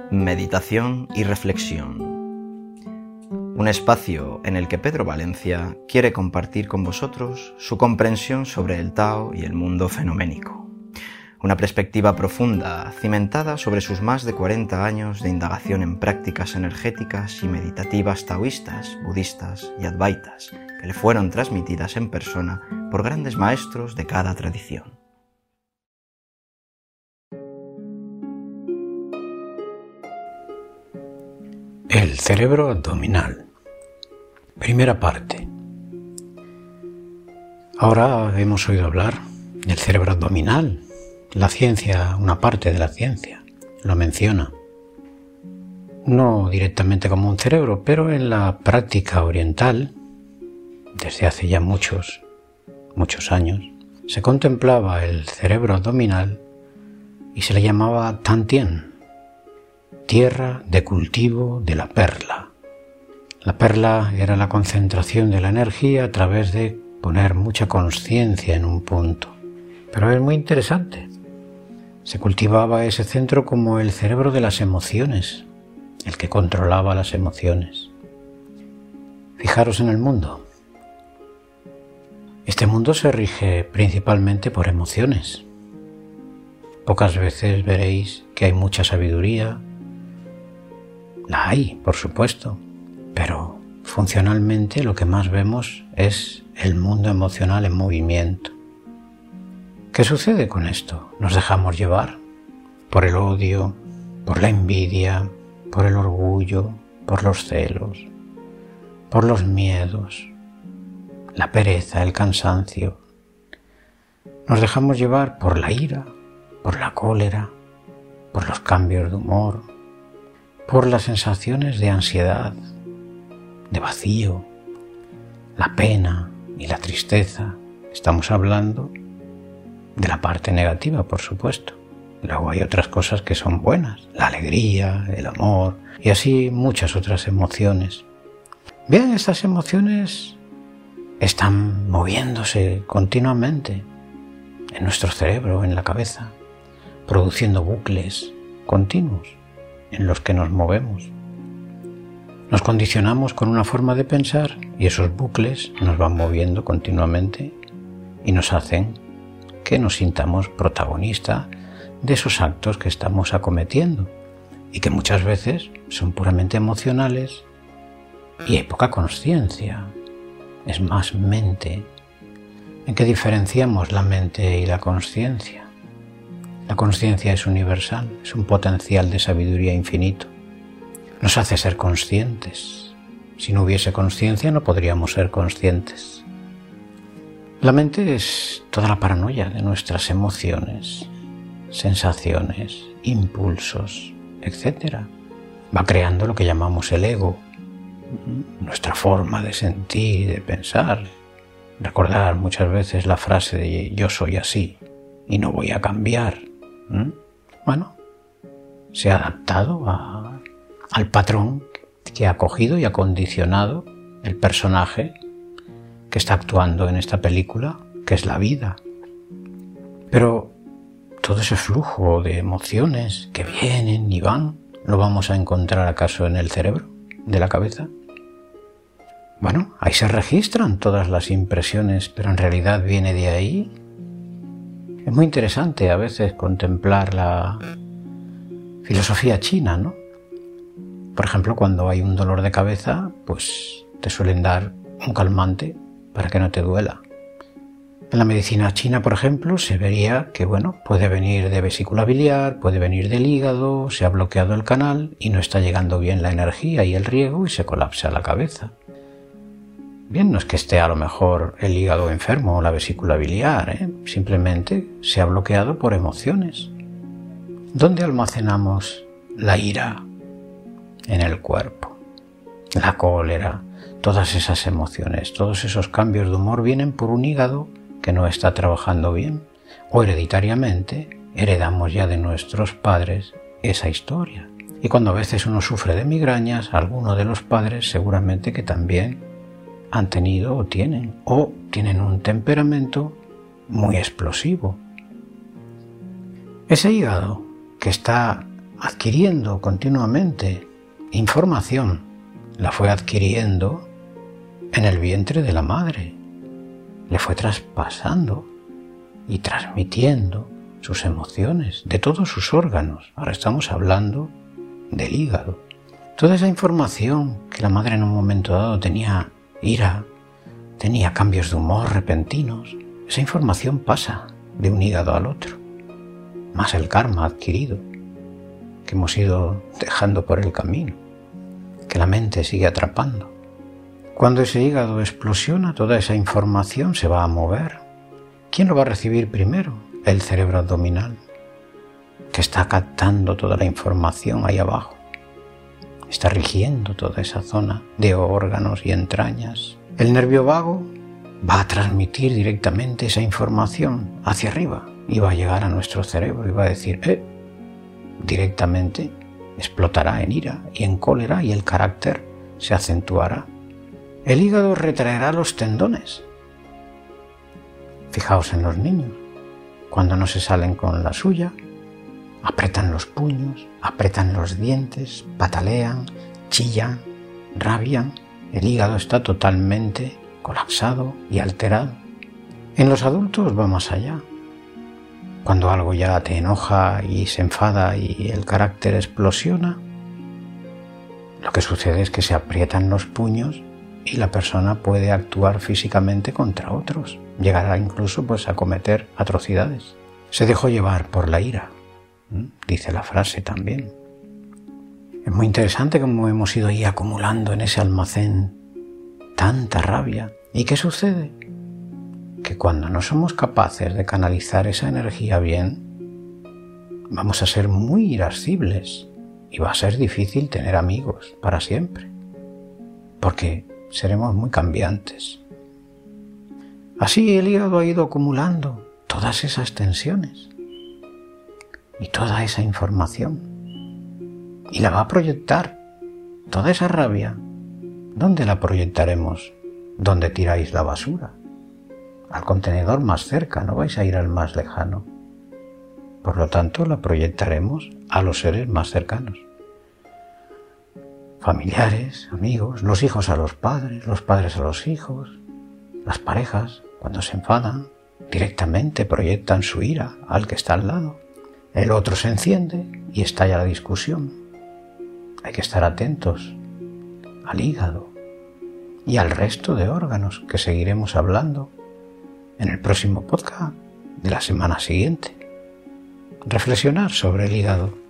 Meditación y reflexión. Un espacio en el que Pedro Valencia quiere compartir con vosotros su comprensión sobre el Tao y el mundo fenoménico. Una perspectiva profunda, cimentada sobre sus más de 40 años de indagación en prácticas energéticas y meditativas taoístas, budistas y advaitas, que le fueron transmitidas en persona por grandes maestros de cada tradición. El cerebro abdominal. Primera parte. Ahora hemos oído hablar del cerebro abdominal. La ciencia, una parte de la ciencia, lo menciona. No directamente como un cerebro, pero en la práctica oriental, desde hace ya muchos años, se contemplaba el cerebro abdominal y se le llamaba Tantien, tierra de cultivo de la perla. La perla era la concentración de la energía a través de poner mucha conciencia en un punto. Pero es muy interesante. Se cultivaba ese centro como el cerebro de las emociones, el que controlaba las emociones. Fijaros en el mundo. Este mundo se rige principalmente por emociones. Pocas veces veréis que hay mucha sabiduría. La hay, por supuesto, pero funcionalmente lo que más vemos es el mundo emocional en movimiento. ¿Qué sucede con esto? Nos dejamos llevar por el odio, por la envidia, por el orgullo, por los celos, por los miedos, la pereza, el cansancio. Nos dejamos llevar por la ira, por la cólera, por los cambios de humor, por las sensaciones de ansiedad, de vacío, la pena y la tristeza. Estamos hablando de la parte negativa, por supuesto. Luego hay otras cosas que son buenas, la alegría, el amor y así muchas otras emociones. Bien, estas emociones están moviéndose continuamente en nuestro cerebro, en la cabeza, produciendo bucles continuos en los que nos movemos. Nos condicionamos con una forma de pensar y esos bucles nos van moviendo continuamente y nos hacen que nos sintamos protagonistas de esos actos que estamos acometiendo y que muchas veces son puramente emocionales y hay poca conciencia, es más mente. ¿En qué diferenciamos la mente y la conciencia? La conciencia es universal, es un potencial de sabiduría infinito. Nos hace ser conscientes. Si no hubiese conciencia no podríamos ser conscientes. La mente es toda la paranoia de nuestras emociones, sensaciones, impulsos, etc. Va creando lo que llamamos el ego, nuestra forma de sentir, de pensar. Recordar muchas veces la frase de yo soy así y no voy a cambiar. Bueno, se ha adaptado al patrón que ha cogido y ha condicionado el personaje que está actuando en esta película, que es la vida. Pero todo ese flujo de emociones que vienen y van, ¿lo vamos a encontrar acaso en el cerebro de la cabeza? Bueno, ahí se registran todas las impresiones, pero en realidad viene de ahí. Es muy interesante a veces contemplar la filosofía china, ¿no? Por ejemplo, cuando hay un dolor de cabeza, pues te suelen dar un calmante para que no te duela. En la medicina china, por ejemplo, se vería que, puede venir de vesícula biliar, puede venir del hígado, se ha bloqueado el canal y no está llegando bien la energía y el riego y se colapsa la cabeza. Bien, no es que esté a lo mejor el hígado enfermo o la vesícula biliar, simplemente se ha bloqueado por emociones. ¿Dónde almacenamos la ira? En el cuerpo. La cólera, todas esas emociones, todos esos cambios de humor vienen por un hígado que no está trabajando bien. O hereditariamente heredamos ya de nuestros padres esa historia. Y cuando a veces uno sufre de migrañas, alguno de los padres seguramente que también han tenido o tienen un temperamento muy explosivo. Ese hígado que está adquiriendo continuamente información. La fue adquiriendo en el vientre de la madre. Le fue traspasando y transmitiendo sus emociones de todos sus órganos. Ahora estamos hablando del hígado. Toda esa información que la madre en un momento dado tenía ira, tenía cambios de humor repentinos, esa información pasa de un hígado al otro. Más el karma adquirido que hemos ido dejando por el camino, que la mente sigue atrapando. Cuando ese hígado explosiona, toda esa información se va a mover. ¿Quién lo va a recibir primero? El cerebro abdominal, que está captando toda la información ahí abajo. Está rigiendo toda esa zona de órganos y entrañas. El nervio vago va a transmitir directamente esa información hacia arriba y va a llegar a nuestro cerebro y va a decir, directamente explotará en ira y en cólera y el carácter se acentuará. El hígado retraerá los tendones. Fijaos en los niños, cuando no se salen con la suya, apretan los puños, apretan los dientes, patalean, chillan, rabian. El hígado está totalmente colapsado y alterado. En los adultos va más allá. Cuando algo ya te enoja y se enfada y el carácter explosiona, lo que sucede es que se aprietan los puños y la persona puede actuar físicamente contra otros. Llegará incluso a cometer atrocidades. Se dejó llevar por la ira, dice la frase también. Es muy interesante cómo hemos ido ahí acumulando en ese almacén tanta rabia. ¿Y qué sucede? Que cuando no somos capaces de canalizar esa energía bien, vamos a ser muy irascibles y va a ser difícil tener amigos para siempre, porque seremos muy cambiantes. Así el hígado ha ido acumulando todas esas tensiones y toda esa información y la va a proyectar. Toda esa rabia, ¿dónde la proyectaremos? ¿Dónde tiráis la basura? Al contenedor más cerca, no vais a ir al más lejano. Por lo tanto, la proyectaremos a los seres más cercanos. Familiares, amigos, los hijos a los padres a los hijos, las parejas, cuando se enfadan, directamente proyectan su ira al que está al lado. El otro se enciende y estalla la discusión. Hay que estar atentos al hígado y al resto de órganos que seguiremos hablando en el próximo podcast de la semana siguiente. Reflexionar sobre el hígado.